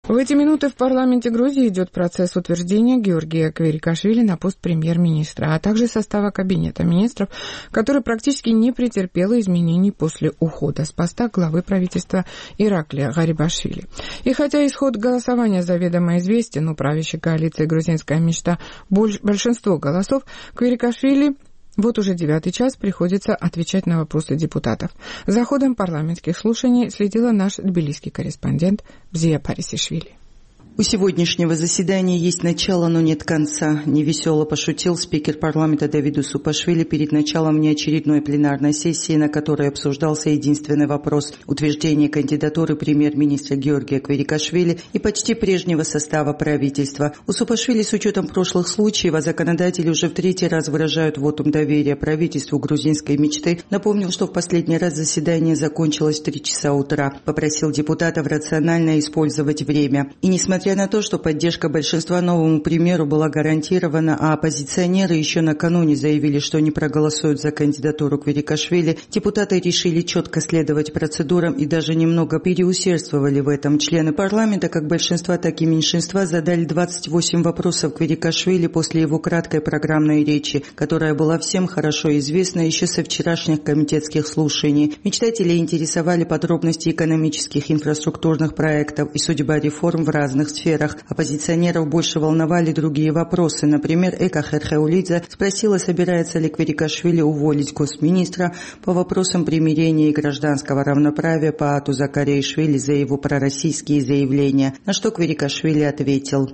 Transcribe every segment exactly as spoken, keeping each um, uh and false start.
В эти минуты в парламенте Грузии идет процесс утверждения Георгия Кверикашвили на пост премьер-министра, а также состава кабинета министров, который практически не претерпел изменений после ухода с поста главы правительства Ираклия Гарибашвили. И хотя исход голосования заведомо известен, у правящей коалиции «Грузинская мечта» большинство голосов, Кверикашвили вот уже девятый час приходится отвечать на вопросы депутатов. За ходом парламентских слушаний следила наш тбилисский корреспондент Бзия Парисишвили. У сегодняшнего заседания есть начало, но нет конца. Невесело пошутил спикер парламента Давидус Супашвили перед началом неочередной пленарной сессии, на которой обсуждался единственный вопрос – утверждение кандидатуры премьер-министра Георгия Кверикашвили и почти прежнего состава правительства. У Супашвили с учетом прошлых случаев, а законодатели уже в третий раз выражают вотум доверия правительству грузинской мечты, напомнил, что в последний раз заседание закончилось в три часа утра. Попросил депутатов рационально использовать время. И несмотря Несмотря на то, что поддержка большинства новому премьеру была гарантирована, а оппозиционеры еще накануне заявили, что не проголосуют за кандидатуру Кверикашвили, депутаты решили четко следовать процедурам и даже немного переусердствовали в этом. Члены парламента, как большинства, так и меньшинства, задали двадцать восемь вопросов Кверикашвили после его краткой программной речи, которая была всем хорошо известна еще со вчерашних комитетских слушаний. Мечтателей интересовали подробности экономических инфраструктурных проектов и судьба реформ в разных сферах. Оппозиционеров больше волновали другие вопросы. Например, Эка Херхеулидзе спросила, собирается ли Кверикашвили уволить госминистра по вопросам примирения и гражданского равноправия по Ату Закаришвили за его пророссийские заявления, на что Кверикашвили ответил.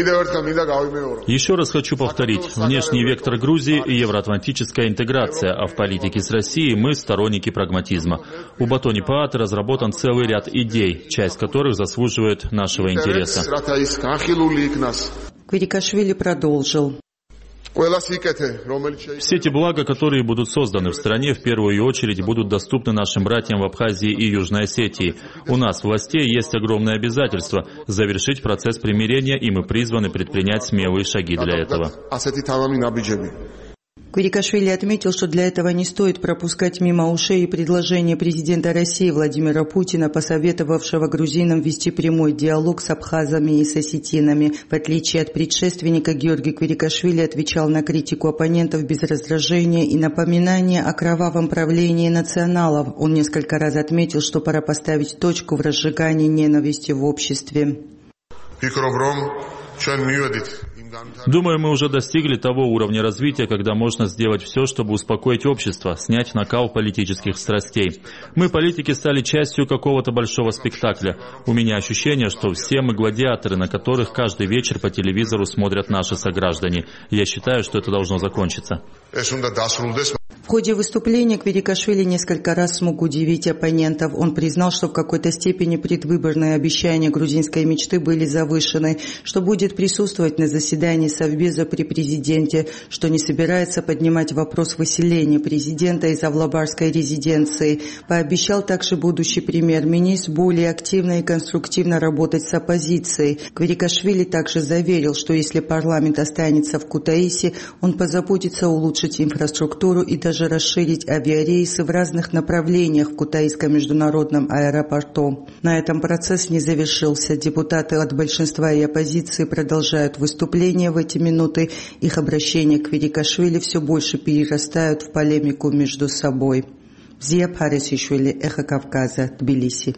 Еще раз хочу повторить, внешний вектор Грузии и евроатлантическая интеграция, а в политике с Россией мы сторонники прагматизма. У Батони Пааты разработан целый ряд идей, часть которых заслуживает нашего интереса. Кверикашвили продолжил. Все те блага, которые будут созданы в стране, в первую очередь будут доступны нашим братьям в Абхазии и Южной Осетии. У нас, властей, есть огромное обязательство завершить процесс примирения, и мы призваны предпринять смелые шаги для этого. Кверикашвили отметил, что для этого не стоит пропускать мимо ушей предложение президента России Владимира Путина, посоветовавшего грузинам вести прямой диалог с абхазами и с осетинами. В отличие от предшественника, Георгий Кверикашвили отвечал на критику оппонентов без раздражения и напоминания о кровавом правлении националов. Он несколько раз отметил, что пора поставить точку в разжигании ненависти в обществе. Думаю, мы уже достигли того уровня развития, когда можно сделать все, чтобы успокоить общество, снять накал политических страстей. Мы, политики, стали частью какого-то большого спектакля. У меня ощущение, что все мы гладиаторы, на которых каждый вечер по телевизору смотрят наши сограждане. Я считаю, что это должно закончиться. В ходе выступления Кверикашвили несколько раз смог удивить оппонентов. Он признал, что в какой-то степени предвыборные обещания грузинской мечты были завышены, что будет присутствовать на заседании Совбеза при президенте, что не собирается поднимать вопрос выселения президента из Авлабарской резиденции. Пообещал также будущий премьер-министр более активно и конструктивно работать с оппозицией. Кверикашвили также заверил, что если парламент останется в Кутаиси, он позаботится улучшить инфраструктуру и даже расширить авиарейсы в разных направлениях в Кутаисском международном аэропорту. На этом процесс не завершился. Депутаты от большинства и оппозиции продолжают выступления в эти минуты. Их обращения к Кверикашвили все больше перерастают в полемику между собой. Бзия Парисишвили, Эхо Кавказа, Тбилиси.